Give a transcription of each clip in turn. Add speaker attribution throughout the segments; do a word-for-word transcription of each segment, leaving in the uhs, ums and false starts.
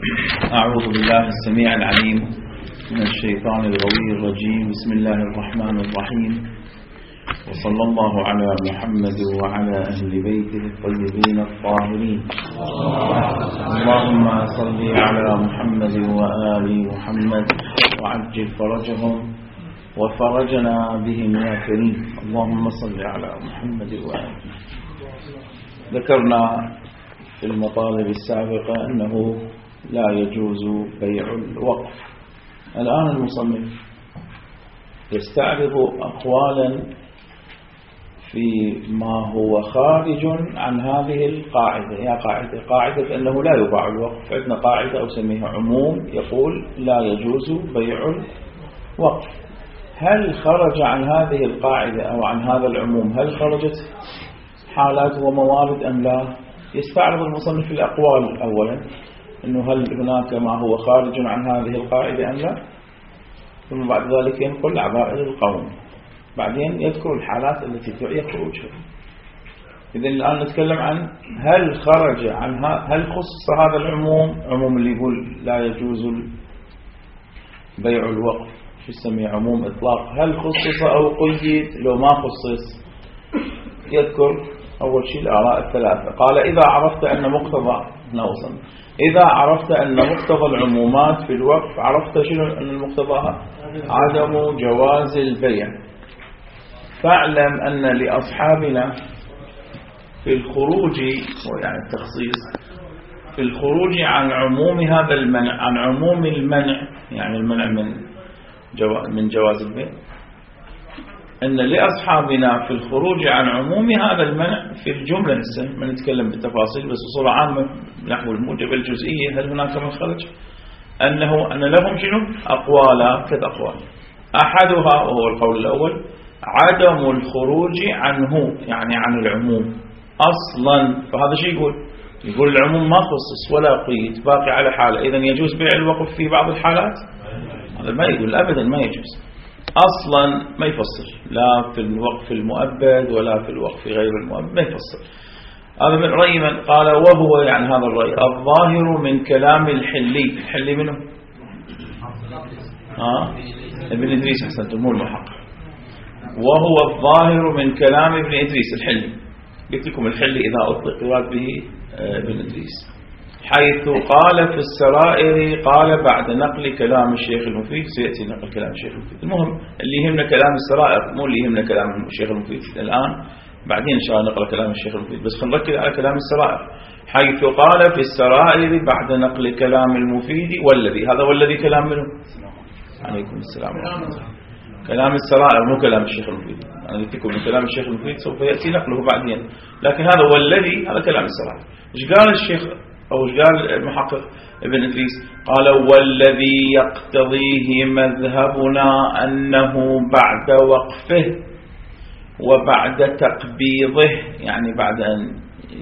Speaker 1: أعوذ بالله السميع العليم من الشيطان الغوي الرجيم. بسم الله الرحمن الرحيم، وصلى الله على محمد وعلى أهل بيته الطيبين الطاهرين. اللهم صل على محمد وآل محمد وعجل فرجهم وفرجنا بهم يا كريم. اللهم صل على محمد وآل. ذكرنا في المطالب السابقة أنه لا يجوز بيع الوقف. الآن المصنف يستعرض أقوالا في ما هو خارج عن هذه القاعدة. هي قاعدة قاعدة أنه لا يباع الوقف. عندنا قاعدة أسميها عموم يقول لا يجوز بيع الوقف. هل خرج عن هذه القاعدة أو عن هذا العموم هل خرجت حالات وموارد أم لا؟ يستعرض المصنف الأقوال أولا، أنه هل هناك ما هو خارج عن هذه القاعدة أم لا، ثم بعد ذلك ينقل عبائر القوم، بعدين يذكر الحالات التي تعي خروجها. إذن الآن نتكلم عن هل خرج عن هل خصص هذا العموم، عموم اللي يقول لا يجوز بيع الوقف، شو يسميه عموم إطلاق، هل خصص أو قيد؟ لو ما خصص يذكر أول شيء الآراء الثلاثة. قال إذا عرفت أن مقتضى نوصل إذا عرفت أن مقتضى العمومات في الوقف، عرفت شنو أن المقتضى عدم جواز البيع، فاعلم أن لأصحابنا في الخروج يعني التخصيص في الخروج عن عموم هذا المنع، عن عموم المنع يعني المنع من جواز من جواز البيع، أن لأصحابنا في الخروج عن عموم هذا المنع في الجملة. هسه ما نتكلم بالتفاصيل بس بصورة عامة نحو الموجب الجزئية. هل هناك مخرج؟ أنه أن لهم شنو أقوالا كذا أقوال. أحدها وهو القول الأول عدم الخروج عنه يعني عن العموم أصلا. فهذا شيء يقول يقول العموم ما خصص ولا قيد، باقي على حاله. إذن يجوز بيع الوقف في بعض الحالات؟ هذا ما يقول أبدا، ما يجوز أصلا، ما يفصل لا في الوقف المؤبد ولا في الوقف غير المؤبد، ما يفصل. هذا من رأي من قال، وهو يعني هذا الرأي الظاهر من كلام الحلي. الحلي منه آه؟ ابن إدريس، أحسنتم، مو المحقق. وهو الظاهر من كلام ابن إدريس الحلي. قلت لكم الحلي إذا أطلق يراد به ابن إدريس، حيث قال في السرائر قال بعد نقل كلام الشيخ المفيد. سيأتي نقل كلام الشيخ المفيد. المهم اللي يهمنا كلام السرائر، مو اللي يهمنا كلام الشيخ المفيد الآن، بعدين إن شاء الله نقرأ كلام الشيخ المفيد، بس خلينا نركز على كلام السرائر. حيث قال في السرائر بعد نقل كلام المفيد والذي، هذا والذي كلام منه عليكم السلام ورحمة الله. كلام السرائر مو كلام الشيخ المفيد. أنا قلت لكم من كلام الشيخ المفيد سوف يأتي نقله بعدين، لكن هذا والذي هذا كلام السرائر. إيش قال الشيخ أو قال المحقق ابن إدريس؟ قال والذي يقتضيه مذهبنا أنه بعد وقفه وبعد تقبيضه، يعني بعد أن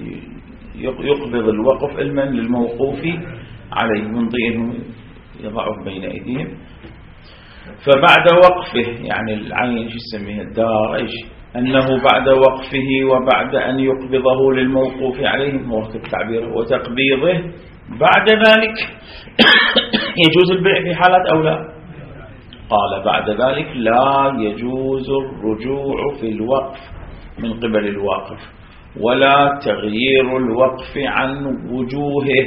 Speaker 1: يقبض الوقف علما للموقوف عليه من ضيئه يضعه بين أيديهم، فبعد وقفه يعني العين شو يسميه الدار ايش، أنه بعد وقفه وبعد أن يقبضه للموقوف عليه، هو التعبير، وتقبيضه بعد ذلك يجوز البيع في حالات أو لا؟ قال بعد ذلك لا يجوز الرجوع في الوقف من قبل الواقف ولا تغيير الوقف عن وجوهه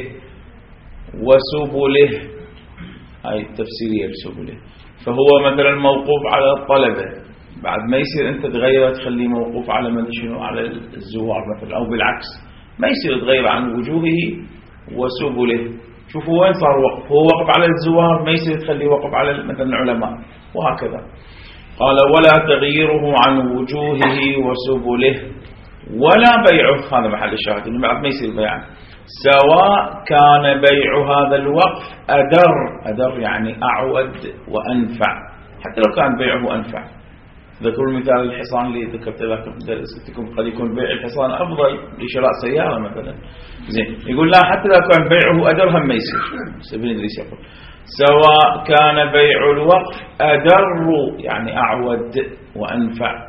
Speaker 1: وسبله. هاي التفسيرية لسبله. فهو مثلا موقوف على الطلبة، بعد ما يصير أنت تغير تخليه موقوف على من شنو، على الزوار مثلا، أو بالعكس ما يصير تغير عن وجوهه وسبله. شوفوا وين صار وقف، هو وقف على الزوار، ما يصير تخليه وقف على مثلا العلماء وهكذا. قال ولا تغييره عن وجوهه وسبله ولا بيعه، هذا محل الشاهد، إنه بعد ما يصير بيعه، سواء كان بيع هذا الوقف أدر، أدر يعني أعود وأنفع، حتى لو كان بيعه أنفع. ذكروا المثال الحصان اللي ذكرت لكم درستكم، قد يكون بيع الحصان أفضل لشراء سيارة مثلا، زين. يقول لا، حتى لو كان بيعه أدر هم ما يصير. ابن إدريس يقول سواء كان بيع الوقف أدر يعني أعود وأنفع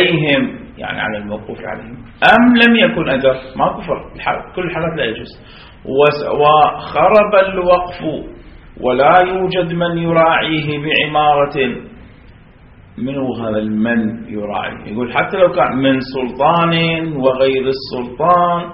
Speaker 1: عليهم يعني على الموقوف عليهم، أم لم يكن أدر، ما كفر، كل الحالات لا يجوز. وخرب الوقف ولا يوجد من يراعيه بعمارة. منو هذا المن يراعي؟ يقول حتى لو كان من سلطان وغير السلطان،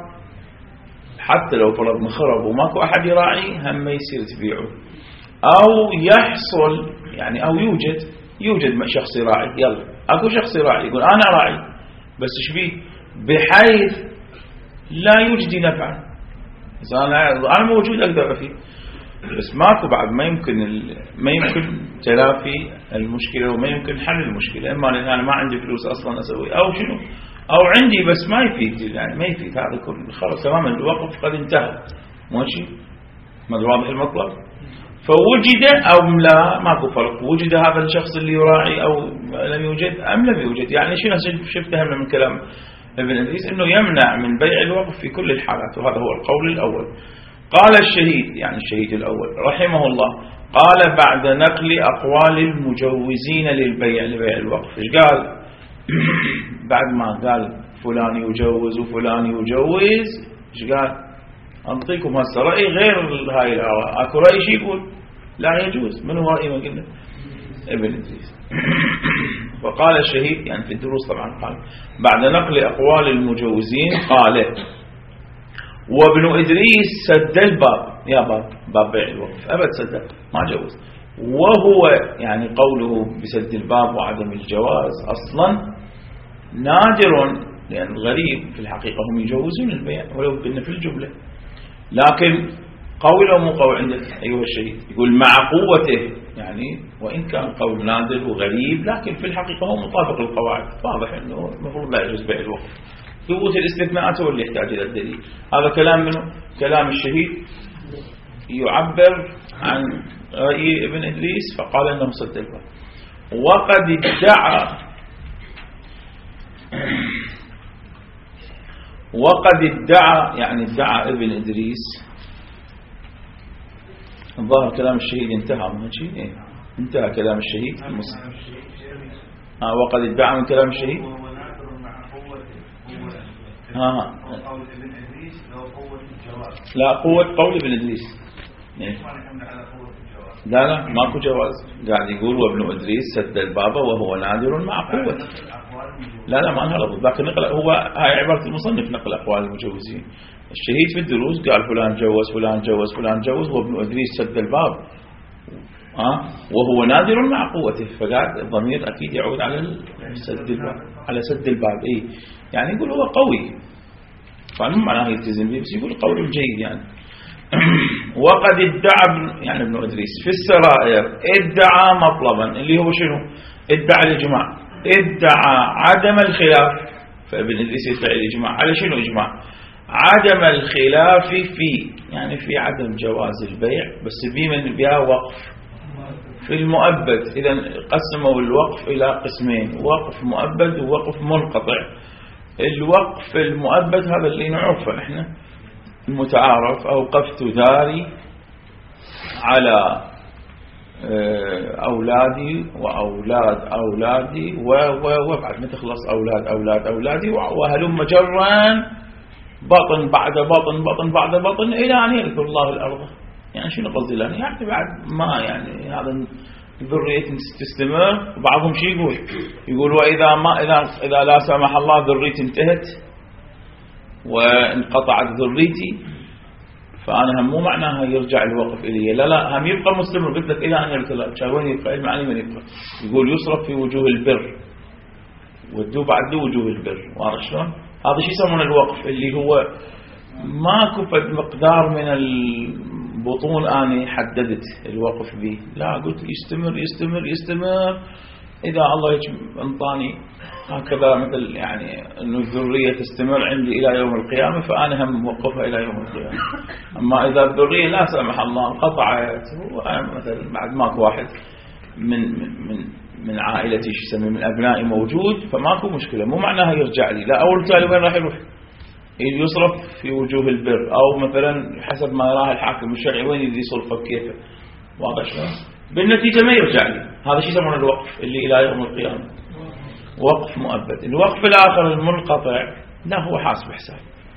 Speaker 1: حتى لو فرضنا خرب وماكو أحد يراعي هم ما يصير تبيعه. أو يحصل يعني أو يوجد يوجد شخص يراعي، يلا أكو شخص يراعي يقول أنا راعي بس إيش بيه، بحيث لا يجدي نفعا. أنا أنا موجود أقدر فيه بس ماكو بعد ما يمكن ما يمكن تلافي المشكلة وما يمكن حل المشكلة، إما لأن أنا ما عندي فلوس أصلا أسوي أو شنو، أو عندي بس ما يفيد، يعني ما يفيد هذا كله خلاص تماما الوقف قد انتهى. ماشي ما واضح المطلب؟ فوجد أو لا ماكو فرق، وجد هذا الشخص اللي يراعي أو لم يوجد أم لم يوجد. يعني شنو شفتها من كلام ابن إدريس أنه يمنع من بيع الوقف في كل الحالات، وهذا هو القول الأول. قال الشهيد يعني الشهيد الأول رحمه الله قال بعد نقل أقوال المجوزين للبيع لبيع الوقف. إيش قال؟ بعد ما قال فلان يجوز وفلان يجوز، إيش قال؟ أنطيكم هسه رأي غير هاي الآراء. أكو رأي شي يقول لا يجوز. من هو رأي ما قلنا؟ ابن إدريس. فقال الشهيد يعني في الدروس طبعا قال بعد نقل أقوال المجوزين قال وابن إدريس سد الباب، يا باب باب بيع الوقف أبد سد ما جوز. وهو يعني قوله بسد الباب وعدم الجواز أصلا نادر، لأن الغريب في الحقيقة هم يجوزون البيع ولو قلنا في الجملة، لكن قوله مو قول عندك أيها الشهيد يقول مع قوته، يعني وإن كان قول نادر وغريب لكن في الحقيقة هو مطابق القواعد، واضح أنه المفروض لا يجوز بيع الوقف. ثبوت الاستثناءات هو اللي يحتاج إلى الدليل. هذا كلام منه كلام الشهيد يعبر عن رأي ابن إدريس فقال أنه سد الباب. وقد ادعى وقد ادعى يعني ادعى ابن إدريس، الظاهر كلام الشهيد انتهى من شيء إيه؟ انتهى كلام الشهيد المسلم. آه وقد ادعى من كلام الشهيد ها لا قوة قول ابن إدريس إيه؟ لا لا ماكو جواز، قاعد يقول وابن إدريس سد الباب وهو نادر مع قوة. لا لا ما لها ربط، لكن نقل هو هاي عبارة المصنف نقل أقوال المجوزين. الشهيد في الدروس قال فلان جوز فلان جوز فلان جوز وابن إدريس سد الباب أه؟ وهو نادر مع قوته، فقال الضمير أكيد يعود على سد الباب على سد الباب إيه؟ يعني يقول هو قوي فمو معناه يلتزم به، بس يقول قول جيد يعني. وقد ادعى يعني ابن إدريس في السرائر ادعى مطلبا اللي هو شنو؟ ادعى الإجماع، ادعى عدم الخلاف. فابن إدريس يدعي الإجماع على شنو إجماع؟ عدم الخلاف في يعني في عدم جواز البيع بس بمن بها وقف في المؤبد. إذا قسموا الوقف إلى قسمين، وقف مؤبد ووقف منقطع. الوقف المؤبد هذا اللي نعرفه احنا المتعارف، أوقفت داري على أولادي وأولاد أولادي وبعد ما تخلص أولاد أولاد أولادي وهلم جرا بطن بعد بطن بطن بعد بطن إلى أن يرث الله الأرض. يعني شنو قصدي لنا؟ يعني بعد ما يعني هذا ذرية تستمر. وبعضهم شي يقول يقول وإذا ما إذا إذا لا سمح الله ذريتي انتهت وانقطعت ذريتي فأنا هم مو معناها يرجع الوقف إلي، لا لا هم يبقى مستمر. قلت لك إلى أن يرث الله. وين يبقى؟ المعني من يبقى؟ يقول يصرف في وجوه البر والدو بعد وجوه البر. واضح شلون؟ هذا شيء يسمونه الوقف اللي هو ماكو فد مقدار من البطون أنا حددت الوقف به، لا قلت يستمر يستمر يستمر إذا الله انطاني هكذا مثل يعني أنه الذرية تستمر عندي إلى يوم القيامة فأنا هم موقفها إلى يوم القيامة. أما إذا الذرية لا سمح الله انقطعت مثل بعد ماكو واحد من من من عائلتي شو يسمي من أبنائي موجود فماكو مشكلة، مو معناها يرجع لي. لا أول تالي وين راح يروح؟ يصرف في وجوه البر، أو مثلا حسب ما يراه الحاكم الشرعي وين يدي يصرفه كيفه. واضح شلون؟ بالنتيجة ما يرجع لي. هذا شيء يسمونه الوقف اللي إلى يوم القيامة، وقف مؤبد. الوقف الآخر المنقطع لا هو حاسب حساب.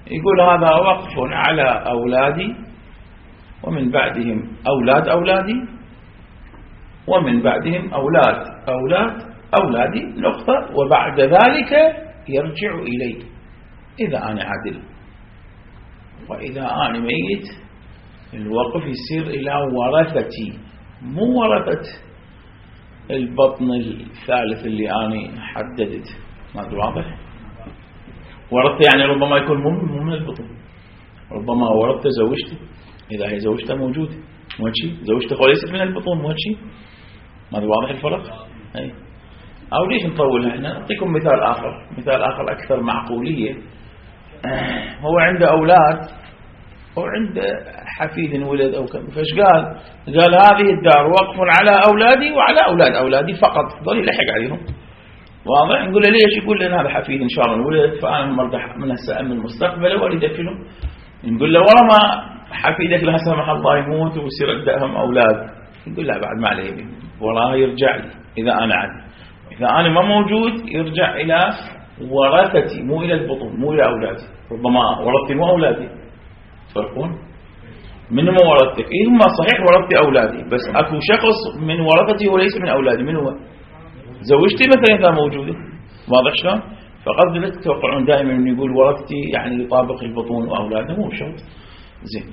Speaker 1: يقول هذا وقف على أولادي ومن بعدهم أولاد أولادي ومن بعدهم أولاد أولاد أولادي نقطة، وبعد ذلك يرجع إلي إذا أنا عدل. وإذا أنا ميت الوقف يصير إلى ورثتي، مو ورثة البطن الثالث اللي أنا حددت. ما أدري واضح؟ ورثة يعني ربما يكون مو من البطن، ربما ورثة زوجته إذا هي زوجته موجودة، مو شيء زوجته ليست من البطن، مو شيء. ما أدري واضح الفرق؟ أي. أو ليش نطول احنا؟ نعطيكم مثال آخر، مثال آخر أكثر معقولية. هو عنده أولاد وعنده حفيد ولد أو كم، فايش قال؟ قال هذه الدار وقف على أولادي وعلى أولاد أولادي فقط، ضل يلحق عليهم. واضح؟ نقول له ليش؟ يقول لنا هذا حفيد إن شاء الله ولد، فأنا مرتاح من هسه أمن مستقبله وأريد له. نقول له ورا ما حفيدك لا سمح الله يموت ويصير عندهم أولاد، نقول لا بعد ما عليه وراه يرجع لي إذا أنا عدل. إذا أنا ما موجود يرجع إلى ورثتي، مو إلى البطن، مو إلى أولادي. ربما ورثتي مو أولادي، تفرقون؟ من مو ورثتك؟ إيه هم صحيح ورثتي أولادي، بس أكو شخص من ورثتي وليس من أولادي. من هو؟ زوجتي مثلا إذا موجودة. واضح شلون؟ فقد لا تتوقعون دائما من يقول ورثتي يعني يطابق البطون وأولاده، مو شرط. زين.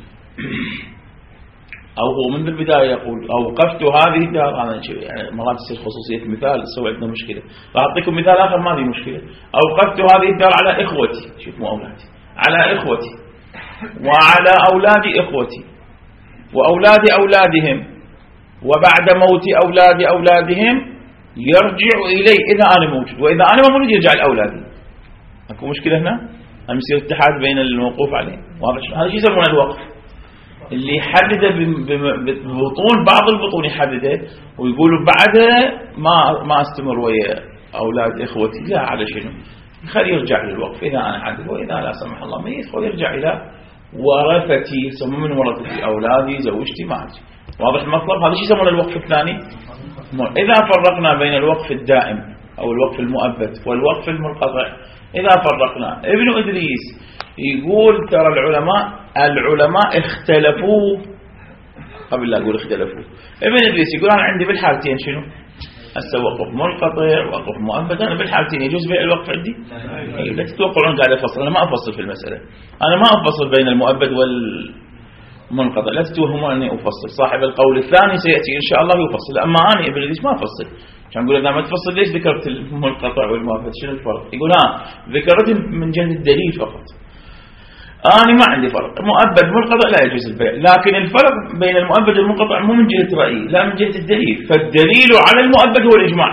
Speaker 1: أو هو من البداية يقول أوقفت هذه الدار، هذا يعني مرات تصير خصوصية مثال تسوي عندنا مشكلة. راح أعطيكم مثال آخر ما في مشكلة. أوقفت هذه الدار على إخوتي، شوف مو أولادي، على إخوتي وعلى أولاد إخوتي وأولاد أولادهم، وبعد موت أولاد أولادهم يرجع إلي إذا أنا موجود، وإذا أنا ما موجود يرجع لأولادي. أكو مشكلة هنا؟ أم يصير اتحاد بين الموقوف عليه. واضح؟ هذا شيء يسمونه الوقف، اللي يحدده ببطون، بعض البطون يحدده ويقولوا بعدها ما ما استمر ويا أولاد إخوتي، لا على شنو؟ خلي يرجع للوقف إذا أنا عدل، وإذا لا سمح الله ميت ويرجع إلى ورثتي، يسمى من ورثتي أولادي زوجتي ما أدري. واضح المطلب؟ هذا شيء يسمونه الوقف الثاني. إذا فرقنا بين الوقف الدائم أو الوقف المؤبد والوقف المنقطع، إذا فرقنا ابن إدريس يقول ترى العلماء العلماء اختلفوا، قبل لا أقول اختلفوا، ابن إدريس يقول أنا عندي بالحالتين شنو؟ هسه وقف منقطع وقف مؤبد، أنا بالحالتين يجوز بيع الوقف عندي؟ لا تتوقعون قاعد أفصل، أنا ما أفصل في المسألة، أنا ما أفصل بين المؤبد والمنقطع، لا تتوهمون أني أفصل. صاحب القول الثاني سيأتي إن شاء الله يفصل، أما أنا ابن إدريس ما أفصل. كان يقول إذا ما تفصل ليش ذكرت المنقطع والمؤبد؟ شنو الفرق؟ يقول ها ذكرت من جهة الدليل فقط، أنا ما عندي فرق، مؤبد منقطع لا يجوز البيع، لكن الفرق بين المؤبد والمنقطع مو من جهة رأيي، لا من جهة الدليل. فالدليل على المؤبد هو الإجماع،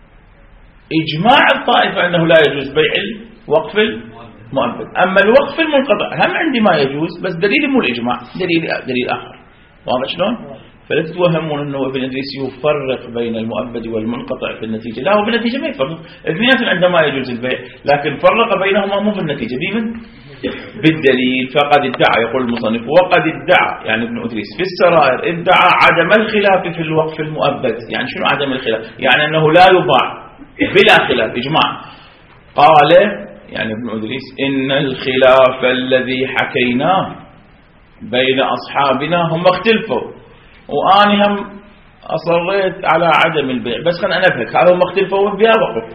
Speaker 1: إجماع الطائفة أنه لا يجوز بيع الوقف المؤبد. أما الوقف المنقطع هم عندي ما يجوز، بس دليل مو الإجماع، دليل دليل آخر. واضح شلون؟ فلا تتوهمون أنه ابن إدريس يفرق بين المؤبد والمنقطع في النتيجة، لا هو في النتيجة ما يفرق، اثنين عندما يجوز البيع، لكن فرق بينهما مو في النتيجة، بمن؟ بالدليل. فقد ادعى، يقول المصنف وقد ادعى يعني ابن إدريس في السرائر ادعى عدم الخلاف في الوقف المؤبد. يعني شنو عدم الخلاف؟ يعني أنه لا يباع بلا خلاف، إجماع. قال يعني ابن إدريس إن الخلاف الذي حكيناه بين أصحابنا هم اختلفوا، وأنا هم أصريت على عدم البيع، بس خلنا نفهك هذا هم اختلفوا بها وقف.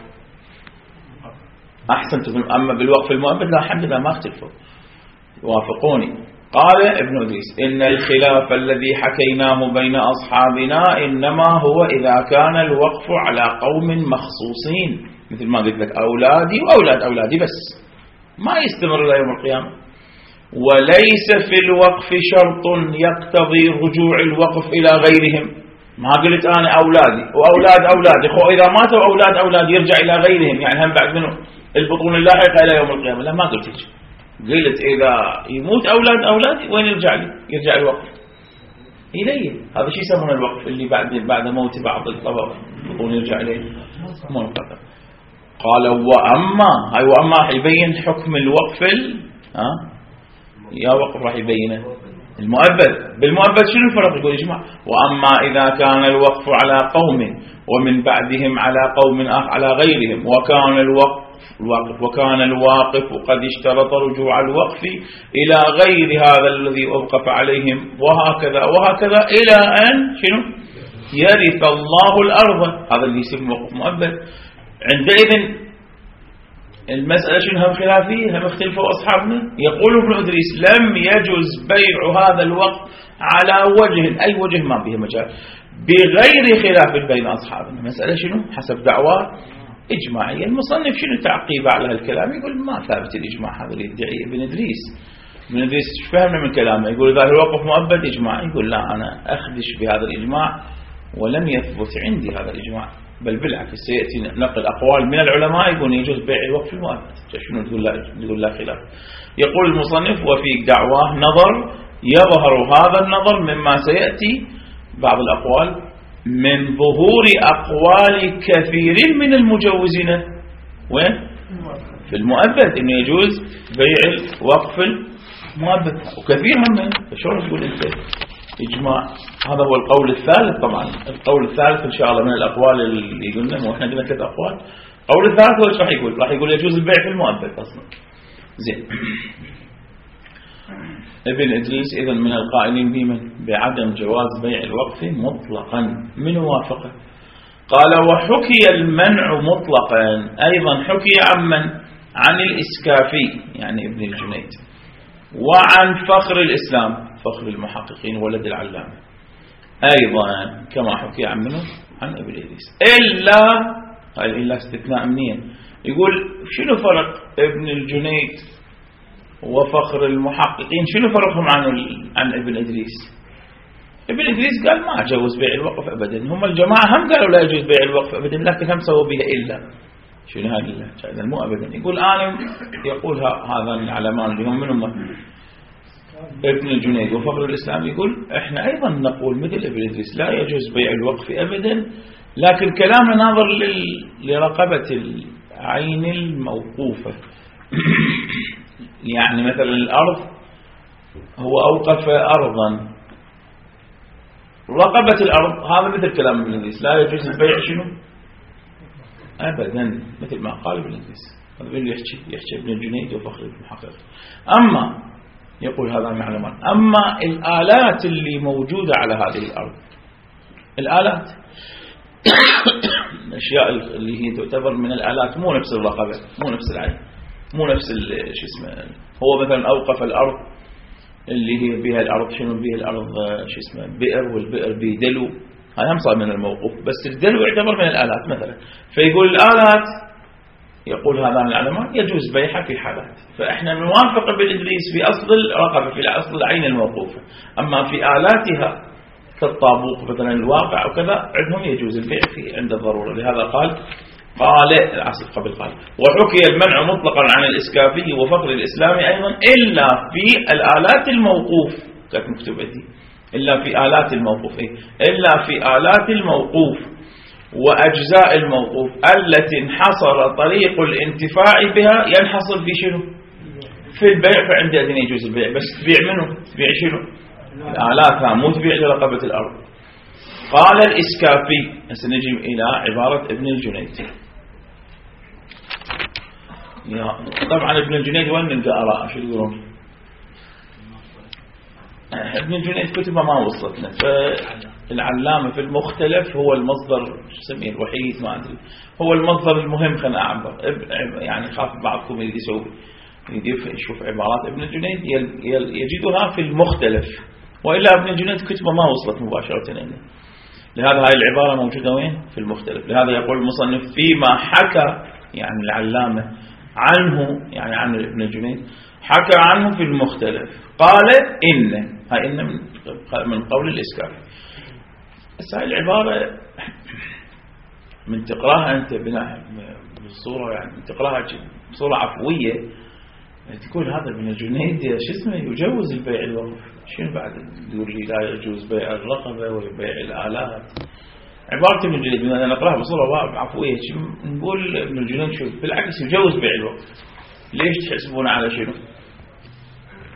Speaker 1: أحسنتم. أما بالوقف المؤبد لا حد لا ما اختلفوا، وافقوني. قال ابن إدريس إن الخلاف الذي حكيناه بين أصحابنا إنما هو إذا كان الوقف على قوم مخصوصين، مثل ما قلت لك أولادي وأولاد أولادي بس، ما يستمر إلى يوم القيامة. وليس في الوقف شرط يقتضي رجوع الوقف إلى غيرهم. ما قلت أنا أولادي وأولاد أولادي، خو إذا ماتوا أولاد أولادي يرجع إلى غيرهم، يعني هم بعد منه البطون اللاحقة إلى يوم القيامة. لا ما قلت هيك، قلت إذا يموت أولاد أولادي وين يرجع لي؟ يرجع الوقف إليه. هذا شيء يسمونه الوقف اللي بعد بعد موت بعض الطبق البطون يرجع إليه منقطع. قال وأما هاي وأما راح يبين حكم الوقف ال... ها يا وقف راح يبينه المؤبد بالمؤبد شنو الفرق؟ يقول إجماع. وأما إذا كان الوقف على قوم ومن بعدهم على قوم آخر على غيرهم وكان الوقف الواقف وكان الواقف قد اشترط رجوع الوقف إلى غير هذا الذي أوقف عليهم وهكذا وهكذا إلى أن شنو يرث الله الأرض، هذا اللي يسمى وقف مؤبد. عندئذ المسألة شنو هم خلافية، هم اختلفوا أصحابنا. يقول ابن إدريس لم يجوز بيع هذا الوقف على وجه، أي وجه ما به مجال، بغير خلاف بين أصحابنا. مسألة شنو حسب دعوة إجماعية. المصنف شنو تعقيب على هالكلام؟ يقول ما ثابت الإجماع هذا اللي يدعي ابن إدريس. ابن إدريس فهمنا من كلامه، يقول إذا الوقف مؤبد إجماع. يقول لا، أنا أخدش بهذا الإجماع ولم يثبت عندي هذا الإجماع، بل بالعكس سيأتي نقل أقوال من العلماء يقول يجوز بيع الوقف المؤبد. شنو تقول لا تقول لا خلاف. يقول المصنف وفي دعواه نظر يظهر هذا النظر مما سيأتي بعض الأقوال من ظهور أقوال كثير من المجوزين وين في المؤبد إنه يجوز بيع الوقف المؤبد، وكثير هم. فشو تقول أنت إجماع؟ هذا هو القول الثالث. طبعا القول الثالث إن شاء الله من الأقوال اللي قلنا، وإحنا قلنا ثلاث أقوال. القول الثالث هو إيش راح يقول؟ راح يقول يجوز البيع في المؤبد أصلا. زين. ابن إدريس إذن من القائلين بمن بعدم جواز بيع الوقف مطلقا. من وافقه؟ قال وحكي المنع مطلقا أيضا حكي عن من؟ عن الإسكافي يعني ابن الجنيد، وعن فخر الإسلام فخر المحققين ولد العلامة أيضا كما حكي عن منه عن ابن إدريس. إلا قال إلا استثناء منين؟ يقول شنو فرق ابن الجنيد وفخر المحققين؟ شنو فرقهم عن عن ابن إدريس؟ ابن إدريس قال ما جوز بيع الوقف أبدا. هم الجماعة هم قالوا لا يجوز بيع الوقف أبدا، لكن هم سووا بها إلا شنو هذا إلا مو أبدا. يقول أنا يقول هذا العلمان اللي هم منهم ابن الجنيد وفخر الإسلام، يقول احنا أيضا نقول مثل ابن إدريس لا يجوز بيع الوقف أبدا، لكن كلامنا ناظر لرقبة العين الموقوفة. يعني مثلا الأرض هو أوقف أرضا، رقبة الأرض هذا مثل كلام ابن إدريس لا يجوز البيع شنو أبدا، مثل ما قال ابن إدريس. هذا اللي يحكي يحكي ابن الجنيد وفخر المحقق. أما يقول هذا معلومات. أما الآلات اللي موجودة على هذه الأرض، الآلات الأشياء اللي هي تعتبر من الآلات مو نفس الرقبة مو نفس العين مو نفس شو اسمه. هو مثلا أوقف الأرض اللي هي بها الأرض شنو بها الأرض شو اسمه بئر، والبئر به دلو، هاي هم صار من الموقوف، بس الدلو يعتبر من الآلات مثلا. فيقول الآلات يقول هذا العلماء يجوز بيعها في حالات. فإحنا نوافق بالإدريس في أصل الرقبة في أصل العين الموقوفة، أما في آلاتها كالطابوق مثلا الواقع وكذا عندهم يجوز البيع في عند الضرورة. لهذا قال قال العصر قبل قال وحكي المنع مطلقا عن الإسكافي وفخر الإسلامي أيضا إلا في الآلات الموقوف. كانت مكتوبة دي إلا في آلات الموقوف إيه؟ إلا في آلات الموقوف وأجزاء الموقوف التي انحصر طريق الانتفاع بها. ينحصر في شنو؟ في البيع. فعند أذن يجوز البيع، بس تبيع منه تبيع شنو؟ الآلاتها مو تبيع لرقبة الأرض. قال الإسكافي. سنجي إلى عبارة ابن الجنيد. طبعا ابن الجنيد وين نلقى آراء شو يقولون؟ ابن الجنيد كتبه ما وصلتنا. فالعلامة في المختلف هو المصدر سميه الوحيد، ما أدري هو المصدر المهم. خلنا أعبر يعني خاف بعضكم يسوي يشوف عبارات ابن الجنيد يجدها في المختلف، وإلا ابن الجنيد كتبه ما وصلت مباشرة إليه. لهذا هاي العبارة موجودة وين؟ في المختلف. لهذا يقول المصنف فيما حكى يعني العلامة عنه يعني عن ابن الجنيد حكى عنه في المختلف. قال إن هاي إن من قول الإسكافي. بس هاي العبارة من تقراها أنت بالصورة يعني من تقراها بصورة عفوية تقول هذا ابن الجنيد شو اسمه يجوز البيع الوقف. شنو بعد تقول لي لا يجوز بيع الرقبة وبيع الآلات؟ عبارة ابن الجنيد أنا نقراها بصورة عفوية نقول ابن الجنيد شو بالعكس يجوز بيع الوقف. ليش تحسبون على شنو؟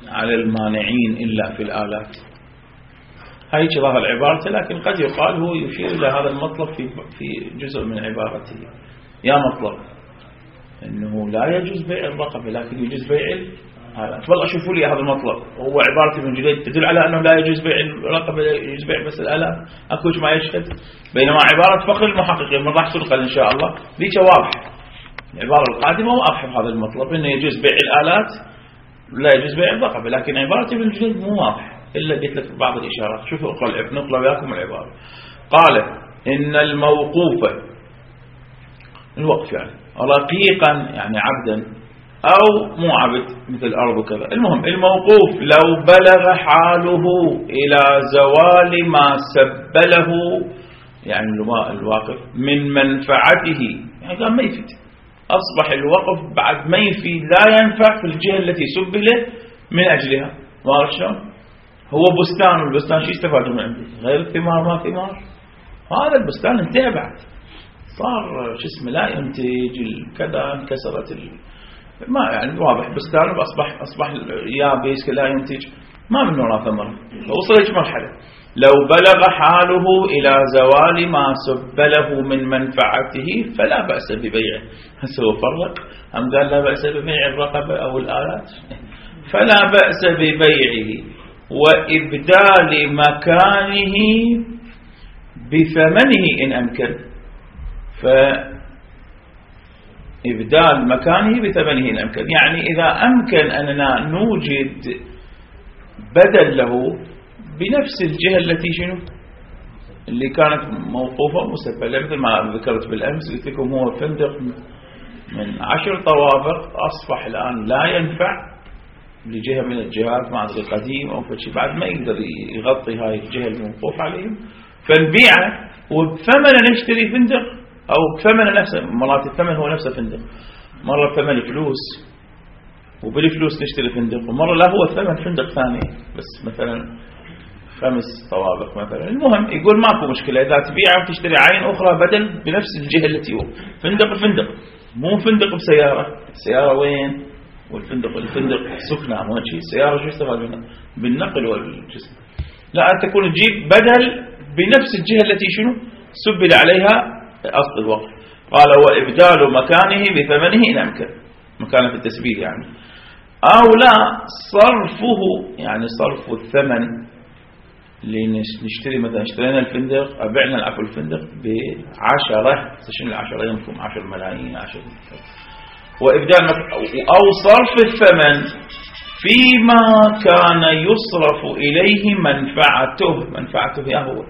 Speaker 1: على المانعين إلا في الآلات. هاي ظاهر عبارته، لكن قد يقال هو يشير إلى هذا المطلب في في جزء من عبارته. يا مطلب أنه لا يجوز بيع الرقبة لكن يجوز بيع الآلات. والله شوفوا لي هذا المطلب، هو عبارة ابن جريج تدل على أنه لا يجوز بيع الرقبة يجوز بيع بس الآلات، أكوش ما يشهد. بينما عبارة فخر المحققين من راح تنقل إن شاء الله ذيك واضحة، العبارة القادمة واضحة هذا المطلب أنه يجوز بيع الآلات لا يجوز بيع الرقبة، لكن عبارة ابن جريج مو واضحة إلا قلت لك بعض الإشارات. شوفوا اقرأ نقرأ وياكم العبارة. قال إن الموقوف الوقف يعني رقيقا يعني عبدا أو مو عبد مثل الأرض وكذا، المهم الموقوف لو بلغ حاله إلى زوال ما سبله يعني الواقف من منفعته، يعني قال ما يفيد، أصبح الوقف بعد ما يفيد لا ينفع في الجهة التي سبله من أجلها. ما شلون؟ هو بستان، والبستان شو يستفاد من عنده غير الثمار؟ ما ثمار، هذا البستان انتهى بعد، صار شو اسمه لا ينتج كذا، انكسرت ال... ما يعني واضح بستان واصبح اصبح يابس لا ينتج، ما من وراء ثمره، وصلت مرحله لو بلغ حاله الى زوال ما سبله من منفعته فلا باس ببيعه. هسه هو فرق ام قال لا باس ببيع الرقبه او الالات؟ فلا باس ببيعه وإبدال مكانه بثمنه إن أمكن، فإبدال مكانه بثمنه إن أمكن يعني إذا أمكن أننا نوجد بدل له بنفس الجهة التي شنو اللي كانت موقوفة مسبلة، مثل ما ذكرت بالأمس قلت لكم هو فندق من عشر طوابق أصبح الآن لا ينفع لجهة من الجهات ما أدري قديم أو فشي، بعد ما يقدر يغطي هاي الجهة الموقوف عليهم، فنبيعه وبثمن نشتري فندق أو بثمن نفسه. مرات الثمن هو نفسه فندق، مرة ثمن فلوس وبالفلوس نشتري فندق، ومرة لا هو الثمن فندق ثاني بس مثلا خمس طوابق مثلا. المهم يقول ماكو مشكلة إذا تبيعه وتشتري عين أخرى بدل بنفس الجهة التي هو فندق. فندق مو فندق بسيارة، السيارة وين والفندق الفندق سكنة مو شيء، السيارة شو يستفاد منها بالنقل والجسم، لا أن تكون تجيب بدل بنفس الجهة التي شنو سبل عليها أصل الوقف. قال وإبدال مكانه بثمنه إن أمكن، مكانه في التسبيل يعني، أو لا صرفه يعني صرف الثمن اللي نشتري مثلا اشترينا الفندق أبعنا العفو الفندق بعشرة، شنو العشرة يمكن عشر ملايين عشر، وإبدال مك... أو صرف الثمن فيما كان يصرف إليه منفعته. منفعته يا هو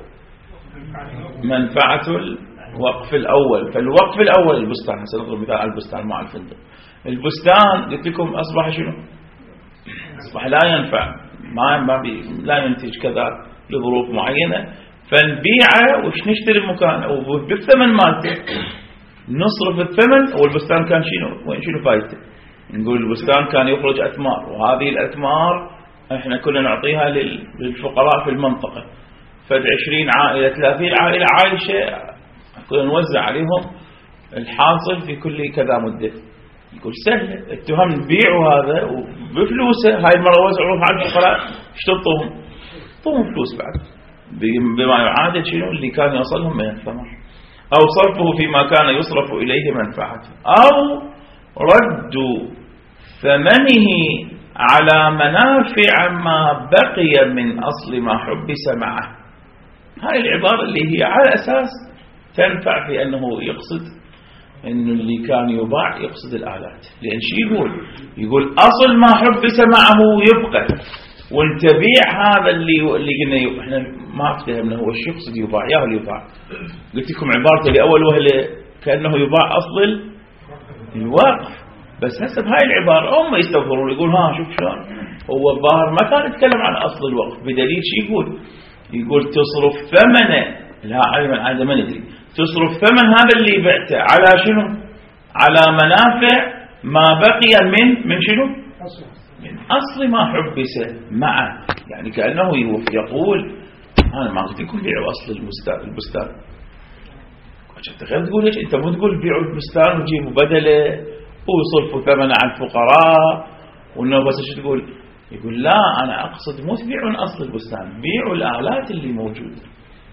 Speaker 1: منفعة الوقف الأول، فالوقف الأول البستان، سنضرب مثال على البستان مع الفندق. البستان قلت لكم أصبح شنو؟ أصبح لا ينفع، ما ما بي لا ينتج كذا لظروف معينة، فنبيعه وش نشتري المكان وبالثمن مالته نصرف الثمن. والبستان كان شنو وين شنو فايدته؟ نقول البستان كان يخرج أثمار، وهذه الأثمار احنا كنا نعطيها للفقراء في المنطقة، فد عشرين عائلة ثلاثين عائلة عايشة كنا نوزع عليهم الحاصل في كل كذا مدة. يقول سهل التهم نبيعوا هذا وبفلوسه، هاي المرة وزعوه على الفقراء اشتطوهم طوهم فلوس بعد بما يعادل شنو اللي كان يوصلهم من الثمر. أو صرفه فيما كان يصرف إليه منفعته، أو رد ثمنه على منافع ما بقي من أصل ما حبس معه. هاي العبارة اللي هي على أساس تنفع في أنه يقصد أنه اللي كان يباع يقصد الآلات، لأن شي يقول يقول أصل ما حبس معه يبقى، وانت بيع هذا اللي اللي قلنا احنا ما افتهمنا هو شو يقصد يباع، يا هو يباع. قلت لكم عبارته لأول وهله كأنه يباع أصل الوقف، بس هسه بهاي العبارة هم يستغفرون يقول ها شوف شلون هو الظاهر ما كان يتكلم عن أصل الوقف، بدليل شي يقول يقول تصرف ثمنه، لا علما عاد ما ندري، تصرف ثمن هذا اللي بعته على شنو؟ على منافع ما بقي من من شنو؟ من أصل ما حبس معه. يعني كأنه يقول أنا ما قلت لكم بيعوا أصل البستان البستان أنت غير تقول ليش أنت مو تقول بيعوا البستان وجيبوا بدله ويصرفوا ثمنه على الفقراء، وإنه بس شو تقول يقول لا أنا أقصد مو تبيعون أصل البستان، بيعوا الآلات اللي موجودة.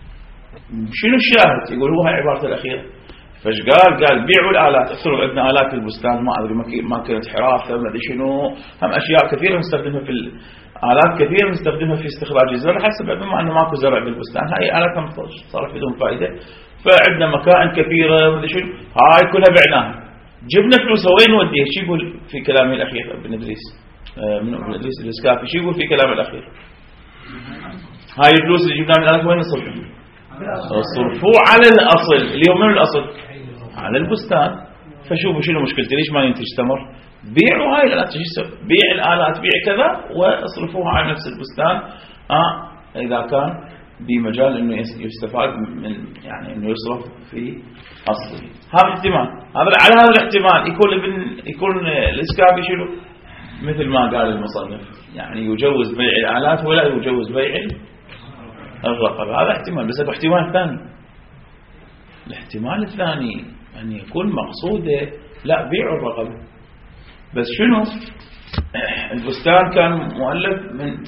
Speaker 1: شنو الشاهد؟ يقول هو هاي عبارة الأخيرة. فايش قال؟ قال بيعوا الآلات. افترض عندنا آلات البستان ما أدري ماكينة حرافة ما أدري شنو، هم أشياء كثيرة نستخدمها في الآلات، كثيرة نستخدمها في استخراج الزرع، حسب بما أنه ماكو زرع بالبستان هاي آلات صارت بدون فائدة، فعندنا مكائن كثيرة ما أدري شنو، هاي كلها بعناها، جبنا فلوسها وين نوديها؟ شو يقول في كلامه الأخير ابن إدريس من ابن إدريس الإسكافي؟ شو يقول في كلامه الأخير؟ هاي الفلوس اللي جبناها من الآلات وين نصرفها؟ صرفوه على الأصل اللي هو من الأصل على البستان. فشوفوا شنو مشكلتي، ليش ما ينتج تمر؟ بيعوا هاي الآلات، بيع الآلات، بيع كذا واصرفوها على نفس البستان. آه إذا كان بمجال إنه يستفاد من يعني إنه يصرف في أصله. هذا احتمال، هذا على هذا الاحتمال يكون ابن يكون الإسكافي شنو؟ مثل ما قال المصنف، يعني يجوز بيع الآلات ولا يجوز بيع الرقبة. هذا احتمال، بس احتمال ثاني. الاحتمال الثاني أن يكون مقصوده لا بيع الرقبة، بس شنو؟ البستان كان مؤلف من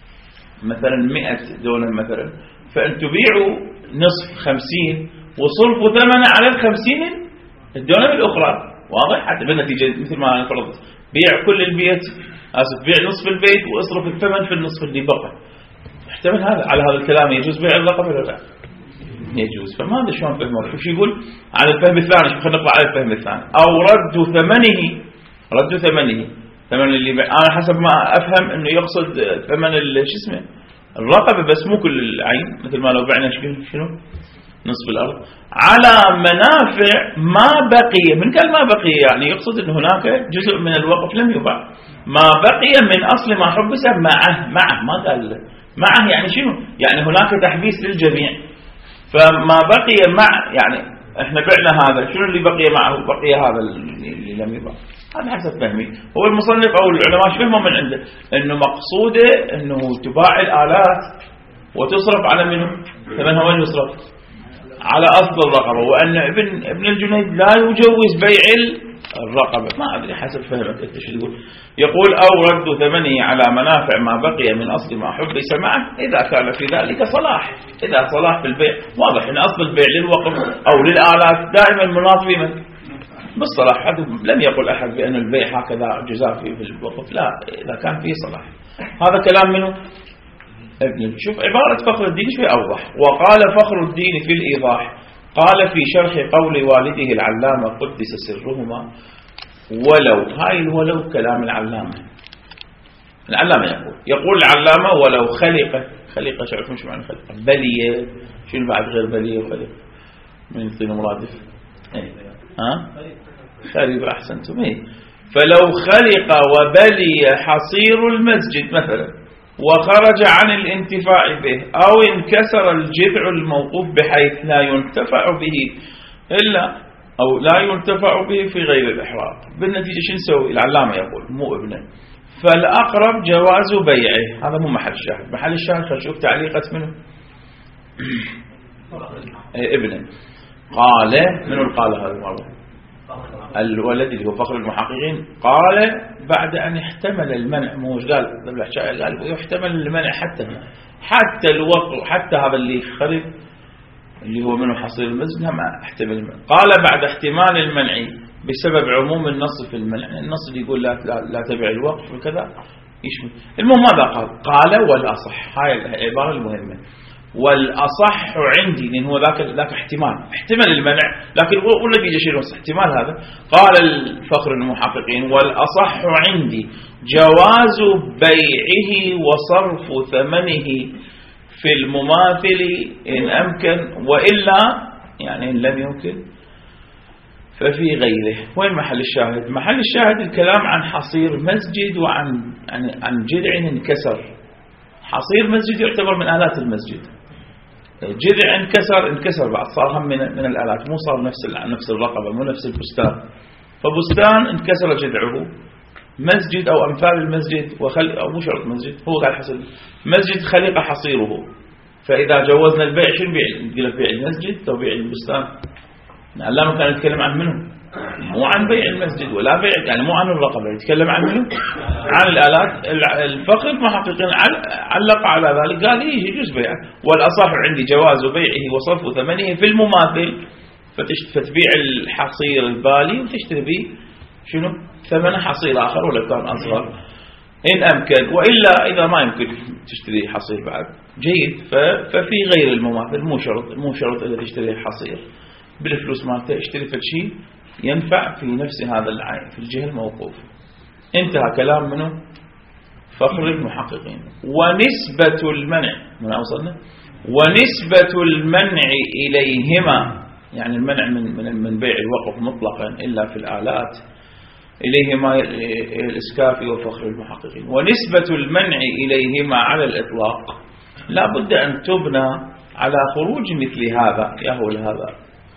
Speaker 1: مثلا مئة دونم مثلا، فأن تبيعوا نصف خمسين وصرفوا ثمنه على الخمسين الدونم الأخرى، واضح؟ حتى بالنتيجة مثل ما فرضت بيع كل البيت، أسف بيع نصف البيت واصرف الثمن في النصف اللي بقى. احتمل هذا على هذا الكلام يجوز بيع الرقبة ولا لا؟ يجوز. فما ادري شلون فهموا. شو يقول على الفهم الثاني؟ شو خلينا نطلع على الفهم الثاني. أو رد ثمنه، رد ثمنه، ثمن اللي بيع. أنا حسب ما أفهم إنه يقصد ثمن شو اسمه الرقبة، بس مو كل العين، مثل ما لو بعنا شنو نصف الأرض على منافع ما بقي. من قال ما بقي؟ يعني يقصد أن هناك جزء من الوقف لم يباع، ما بقي من أصل ما حبس معه. معه ما قال معه يعني شنو؟ يعني هناك تحبيس للجميع، فما بقي مع يعني احنا بعنا هذا، شنو اللي بقي معه؟ بقي هذا اللي لم يباع. هذا حسب فهمي. هو المصنف أو العلماء شو فهموا من عنده؟ أنه مقصوده أنه تباع الآلات وتصرف على منه ثمنها، وين يصرف؟ على أصل الرقبة. وأن ابن ابن الجنيد لا يجوز بيع الرقبة. ما أدري حسب فهمك إيش يقول. يقول أو رد ثمنه على منافع ما بقي من أصل ما حبس معه إذا كان في ذلك صلاح. إذا صلاح في البيع واضح أن أصل البيع للوقف أو للآلات دائما مناط بمن؟ بالصلاح. لم يقل أحد بأن البيع هكذا جزاء في الوقف، لا، إذا كان فيه صلاح. هذا كلام منه ابن. شوف عبارة فخر الدين شوي أوضح. وقال فخر الدين في الإيضاح، قال في شرح قول والده العلامة قدس سرهما ولو. هاي ولو كلام العلامة. العلامة يقول يقول العلامة ولو خلق. خلق شعرف مش معنى خلق؟ بلية. شنو بعد غير بلية وخلق؟ من يطين مرادف ايه؟ ها خريب أحسنتم. ايه فلو خلق وبلي حصير المسجد مثلا وخرج عن الانتفاع به، أو انكسر الجذع الموقوف بحيث لا ينتفع به إلا أو لا ينتفع به في غير الإحراق، بالنتيجة شو نسوي؟ العلامة يقول مو ابنه، فالأقرب جواز بيعه. هذا مو محل الشاهد. محل الشاهد خلينا نشوف تعليقة منه ابنه. قال منو قال هذا المرة؟ الولد اللي هو فخر المحققين. قال بعد أن احتمل المنع، مو قال قال يحتمل المنع حتى حتى الوقت، حتى هذا اللي خرب اللي هو منه حصير المسجد هم احتمل المنع. قال بعد احتمال المنع بسبب عموم النص في المنع. النص اللي يقول لا لا, لا تبع الوقف وكذا يشمل. المهم ماذا قال؟ قال والأصح. هاي العبارة المهمة. والأصح عندي، لأن هو ذاك ذاك احتمال احتمال المنع، لكن ولا بيجي شيء نص احتمال هذا. قال الفخر المحققين والأصح عندي جواز بيعه وصرف ثمنه في المماثل إن أمكن، وإلا يعني إن لم يمكن ففي غيره. وين محل الشاهد؟ محل الشاهد الكلام عن حصير مسجد وعن عن, عن جذع انكسر. حصير مسجد يعتبر من آلات المسجد. جذع انكسر انكسر بعد صار هم من, من الآلات، مو صار نفس نفس الرقبة، مو نفس البستان. فبستان انكسر جذعه، مسجد أو أمثال المسجد وخل أو مو شرط مسجد، هو قال حصل مسجد خلق حصيره. فإذا جوزنا البيع شو البيع؟ نقول بيع المسجد أو بيع البستان. العلامة كان يتكلم عن منه مو عن بيع المسجد ولا بيع، يعني مو عن الرقبة، يتكلم عن منه؟ عن الآلات. الفقه المحققين علق على ذلك، قال إيه يجوز بيعه، والأصح عندي جواز بيعه وصرف ثمنه في المماثل، فتبيع الحصير البالي وتشتري به شنو ثمن حصير آخر ولا كان أصغر إن أمكن، وإلا إذا ما يمكن تشتري حصير بعد جيد ففي غير المماثل، مو شرط مو شرط إذا تشتري حصير بالفلوس مالته، اشتري فشي ينفع في نفس هذا العين في الجهة الموقوفة. انتهى كلام منه فخر المحققين. ونسبة المنع من أوصلنا ونسبة المنع إليهما، يعني المنع من من من بيع الوقف مطلقا إلا في الآلات، إليهما الإسكافي وفخر المحققين. ونسبة المنع إليهما على الإطلاق لا بد أن تبنى على خروج مثل هذا يا هو هذا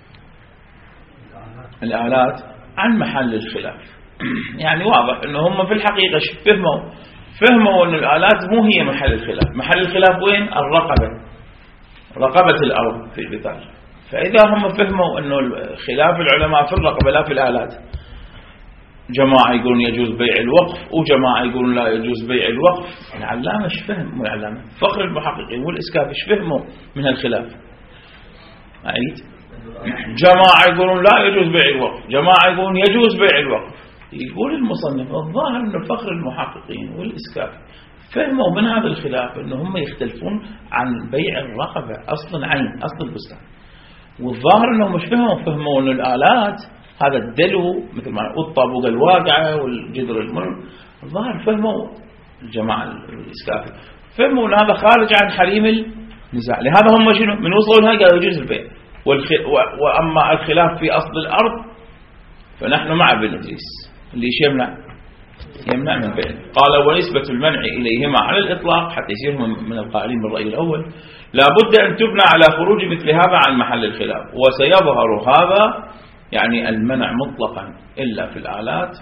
Speaker 1: الآلات عن محل الخلاف. يعني واضح أنه هم في الحقيقة فهموا فهموا أن الآلات مو هي محل الخلاف، محل الخلاف وين؟ الرقبة، رقبة الأرض في البتال. فإذا هم فهموا أنه خلاف العلماء في الرقبة لا في الآلات، جماعة يقولون يجوز بيع الوقف وجماعة يقولون لا يجوز بيع الوقف. العلامة ايش فهم؟ مو العلامة، فخر المحققين والإسكاف ايش فهموا من الخلاف؟ أعيد، جماعة يقولون لا يجوز بيع الوقف، جماعة يقولون يجوز بيع الوقف. يقول المصنف الظاهر أن فخر المحققين والإسكاف فهموا من هذا الخلاف أنه هم يختلفون عن بيع الرقبة أصلا عين أصل البستان، والظاهر أنهم مش فهموا فهموا أن الآلات هذا الدلو مثل ما الطابوق الواقعة والجدر المر، الظاهر فهموا الجماعة الإسكافي فهموا أن هذا خارج عن حريم النزاع. لهذا هم شنو من وصلوا لها قالوا يجوز البيع. وأما الخلاف في أصل الأرض فنحن مع ابن إدريس اللي يمنع يمنع من بيع. قال ونسبة المنع إليهما على الإطلاق حتى يصيرهم من القائلين بالرأي الأول لا بد أن تبنى على خروج مثل هذا عن محل الخلاف. وسيظهر هذا يعني المنع مطلقا إلا في الآلات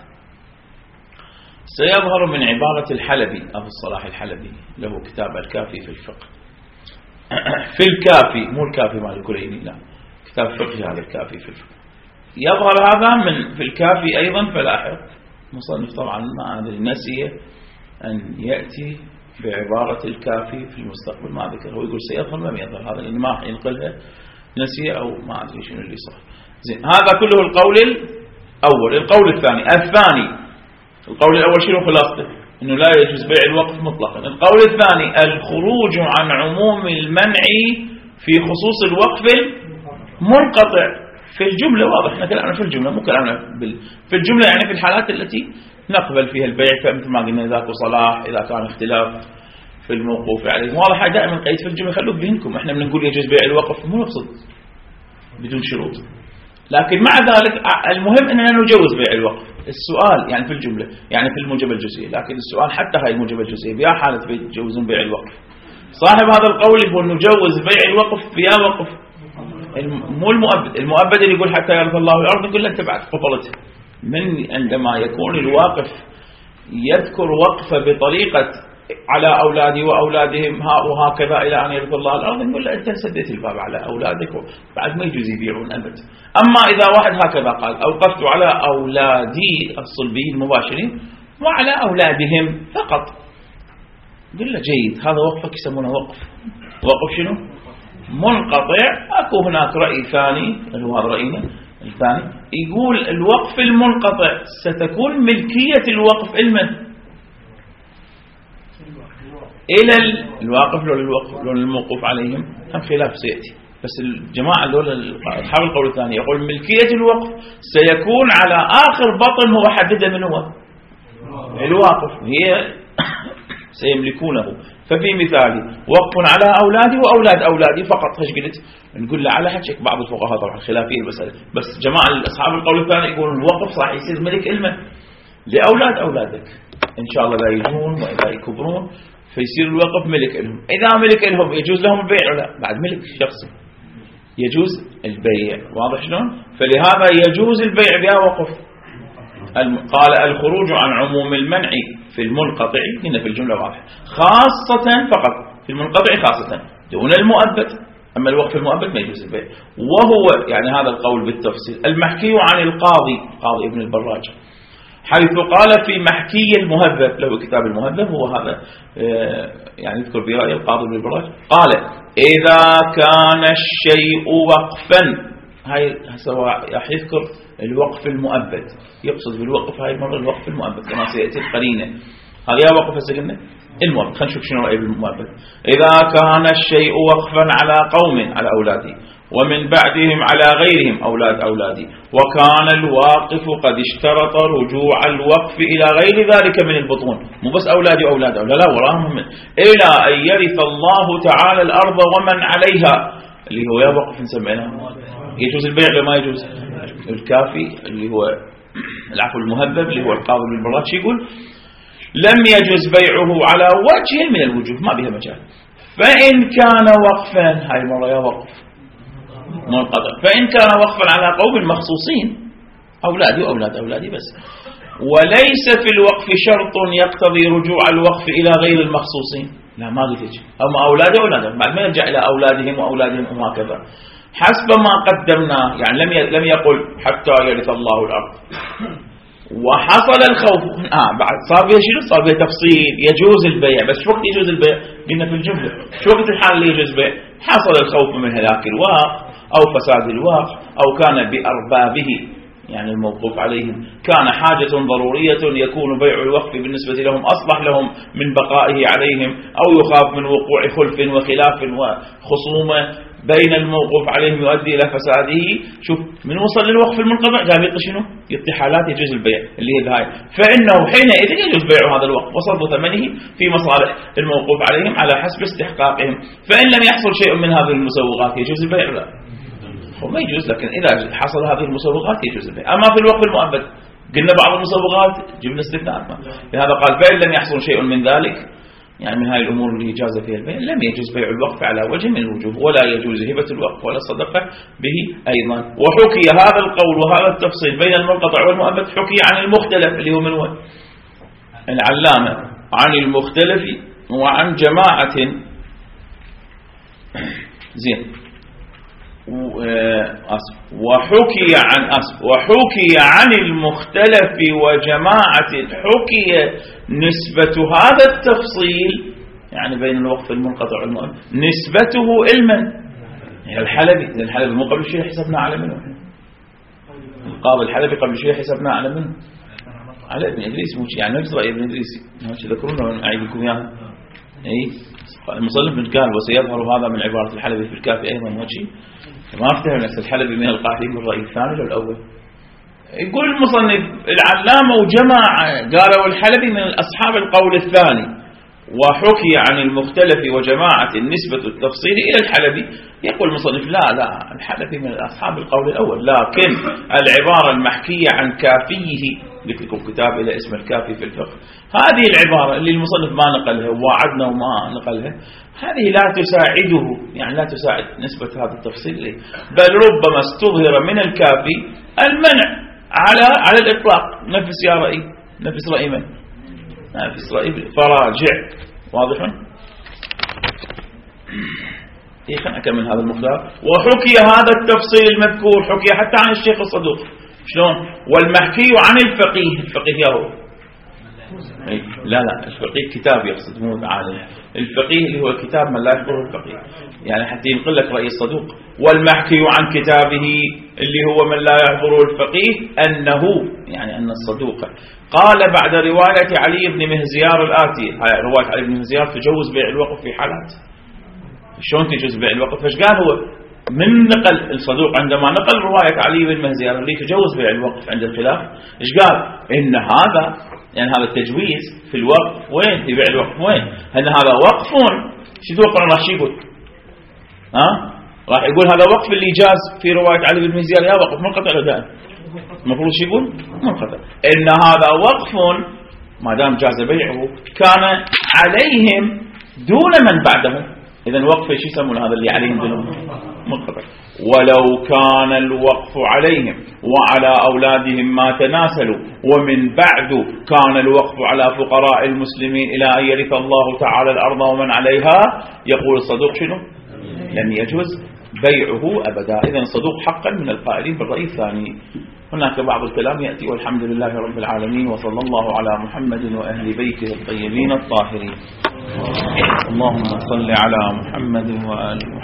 Speaker 1: سيظهر من عبارة الحلبي أبو الصلاح الحلبي له كتاب الكافي في الفقه في الكافي مو الكافي مال الكليني، لا كتاب فقه هذا الكافي في الفقه. يظهر هذا من في الكافي أيضا فلاحق مصنف طبعا ما أدري نسي أن يأتي بعبارة الكافي في المستقبل، ما ذكر هو يقول سيظهر لم يظهر هذا لأن ما ينقلها نسي أو ما أدري شنو اللي صار. زين هذا كله القول الأول. القول الثاني الثاني القول الأول شنو خلاصته؟ إنه لا يجوز بيع الوقف مطلقا. القول الثاني الخروج عن عموم المنع في خصوص الوقف المنقطع في الجملة. واضح احنا كلامنا في الجملة مو كلامنا بال... في الجملة يعني في الحالات التي نقبل فيها البيع، فمثل ما قلنا ذاك صلاح إذا كان اختلاف في الموقوف عليه. واضح دائما قيد في الجملة خلوك بهنكم، احنا بنقول يجوز بيع الوقف مو نقصد بدون شروط، لكن مع ذلك المهم أننا نجوز بيع الوقف. السؤال يعني في الجملة يعني في الموجبة الجزئية، لكن السؤال حتى هاي الموجبة الجزئية بيا حالة بيجوزون بيع الوقف. صاحب هذا القول يقول نجوز بيع الوقف بيا وقف مو المؤبد. المؤبد اللي يقول حتى يرث الله الأرض يقول أنت بعد قبلت من عندما يكون الواقف يذكر وقفه بطريقة على أولادي وأولادهم ها وهكذا إلى أن يرث الله الأرض نقول له أنت سديت الباب على أولادك بعد ما يجوز يبيعون أبد. أما إذا واحد هكذا قال أوقفت على أولادي الصلبيين المباشرين وعلى أولادهم فقط قل له جيد هذا وقفك يسمونه وقف وقف شنو منقطع. أكو هناك رأي ثاني اللي هو رأينا الثاني يقول الوقف المنقطع ستكون ملكية الوقف المن إلى الواقف لو الوقف لو الموقوف عليهم هم خلاف سيأتي، بس الجماعة دول أصحاب القول الثاني يقول ملكية الوقف سيكون على آخر بطن هو حدده من هو الواقف هي سيملكونه. ففي مثالي وقف على أولادي وأولاد أولادي فقط. ايش قلت نقول له على حكيك بعض الفقهاء طبعا خلافية المسألة، بس جماعة أصحاب القول الثاني يقولون الوقف صح يصير ملك إلمه لأولاد أولادك إن شاء الله لا يجون وإذا يكبرون فيصير الوقف ملك لهم. إذا ملك لهم يجوز لهم البيع ولا بعد ملك شخصي يجوز البيع. واضح شلون؟ فلهذا يجوز البيع بها وقف. قال الخروج عن عموم المنع في المنقطع هنا في الجملة واضح خاصة فقط في المنقطع خاصة دون المؤبد أما الوقف المؤبد ما يجوز البيع. وهو يعني هذا القول بالتفصيل المحكي عن القاضي قاضي ابن البراج، حيث قال في محكي المهذب، له كتاب المهذب، هو هذا يعني يذكر برأي القاضي ابن البراج، قال إذا كان الشيء وقفا، هاي سواء راح يذكر الوقف المؤبد، يقصد بالوقف هاي المرة الوقف المؤبد كما سيأتي القرينة. هذا يا وقف السجن المؤبد. خلينا نشوف شنو رأي بالمؤبد. إذا كان الشيء وقفا على قوم على أولادي ومن بعدهم على غيرهم أولاد أولادي، وكان الواقف قد اشترط رجوع الوقف إلى غير ذلك من البطون، مو بس أولادي وأولاد أولاد، لا وراهم إلى أن يرث الله تعالى الأرض ومن عليها، اللي هو يا وقف نسميناه. يجوز البيع ولا ما يجوز؟ الكافي اللي هو العفو المهذب اللي هو القاضي بالبراج يقول لم يجوز بيعه على وجه من الوجوه، ما بها مجال. فإن كان وقفا، هاي مرة يا وقف منقطع، فإن كان وقفا على قوم مخصوصين أولادي وأولاد أولادي بس، وليس في الوقف شرط يقتضي رجوع الوقف إلى غير المخصوصين، لا ما قلت أما أولادي وأولادهم، بعد ما يرجع إلى أولادهم وأولادهم وهكذا حسب ما قدمنا. يعني لم لم يقل حتى يرث الله الأرض. وحصل الخوف، آه بعد صار بها شنو؟ صار بها تفصيل. يجوز البيع، بس شو وقت يجوز البيع؟ قلنا في الجملة شو وقت الحال اللي يجوز البيع؟ حصل الخوف من هلاك الواقف أو فساد الواقف، أو كان بأربابه يعني الموقوف عليهم كان حاجة ضرورية يكون بيع الوقف بالنسبة لهم أصلح لهم من بقائه عليهم، أو يخاف من وقوع خلف وخلاف وخصومة بين الموقوف عليهم يؤدي إلى فساده. شوف من وصل للوقف المنقطع جاب يعطي شنو؟ يعطي حالات يجوز البيع اللي هي هاي، فإنه حينئذ يجوز بيع هذا الوقف وصرف ثمنه في مصالح الموقوف عليهم على حسب استحقاقهم. فإن لم يحصل شيء من هذه المسوغات يجوز البيع لا؟ هو ما يجوز، لكن إذا حصل هذه المسوغات يجوز البيع. أما في الوقف المؤبد قلنا بعض المسوغات جبنا استثناء، لهذا قال فإن لم يحصل شيء من ذلك يعني من هاي الأمور اللي جاز فيها البيع لم يجوز بيع الوقف على وجه من الوجوه، ولا يجوز هبة الوقف ولا الصدقة به أيضا. وحكي هذا القول وهذا التفصيل بين المنقطع والمؤبد حكي عن المختلف اللي هو من هو العلامة، عن المختلف وعن جماعة زين وحكي عن أسف وحكي عن المختلف وجماعة حكي نسبة هذا التفصيل يعني بين الوقف المنقطع والمؤبد نسبته علما الحلبي. الحلبي مو قبل شيء حسبنا على منه، القاضي الحلبي قبل شيء حسبنا على منه على ابن إدريس، مو يعني نفس رأي ابن إدريس تذكرونه أعيد لكم إياه. أي المصنف من قال وسيظهر هذا من عبارة الحلبي في الكافي أيضا وجهي، ما افتهم نفس الحلبي من القاحي بالرأي الثاني ولا الأول. يقول المصنف العلامة وجماعة قالوا الحلبي من أصحاب القول الثاني، وحكي عن المختلف وجماعة نسبة التفصيل إلى الحلبي. يقول المصنف لا لا الحلبي من أصحاب القول الأول، لكن العبارة المحكية عن كافيه قلت لكم كتاب إلى اسم الكافي في الفقه، هذه العبارة اللي المصنف ما نقلها ووعدنا وما نقلها، هذه لا تساعده يعني لا تساعد نسبة هذا التفصيل إليه، بل ربما استظهر من الكافي المنع على على الإطلاق. نفس يا رأي نفس رأي من؟ نفس رأي فراجع. واضح؟ إيه خلنا أكمل هذا المختار. وحكي هذا التفصيل المذكور حكي حتى عن الشيخ الصدوق. شلون؟ والمحكي عن الفقيه، الفقيه ياهو لا لا الفقيه كتاب يقصد مو عالم، الفقيه اللي هو كتاب من لا يحضره الفقيه يعني حتى ينقل لك رأي الصدوق. والمحكي عن كتابه اللي هو من لا يحضره الفقيه أنه يعني أن الصدوق قال بعد رواية علي بن مهزيار الآتي، هاي رواية علي بن مهزيار تجوز بيع الوقف في حالات. شلون تجوز بيع الوقف؟ فايش قال هو من نقل الصدوق عندما نقل رواية علي بن مهزيار اللي تجوز بيع الوقف عند الخلاف، ايش قال؟ إن هذا يعني هذا التجويز في الوقف وين؟ في بيع الوقف وين؟ أن هذا وقف شو توقع راح يقول؟ ها؟ راح يقول هذا وقف اللي جاز في رواية علي بن مهزيار يا وقف منقطع ولا لا؟ المفروض شو يقول؟ منقطع. إن هذا وقف ما دام جاز بيعه كان عليهم دون من بعدهم. إذن وقف شو يسمون هذا اللي عليهم دون منقطع. ولو كان الوقف عليهم وعلى أولادهم ما تناسلوا ومن بعد كان الوقف على فقراء المسلمين إلى أن يرث الله تعالى الأرض ومن عليها. يقول الصدوق شنو؟ لم يجوز بيعه أبدا. إذن صدوق حقا من القائلين بالرأي الثاني. هناك بعض الكلام يأتي والحمد لله رب العالمين، وصلى الله على محمد وأهل بيته الطيبين الطاهرين. اللهم صل على محمد وآل محمد.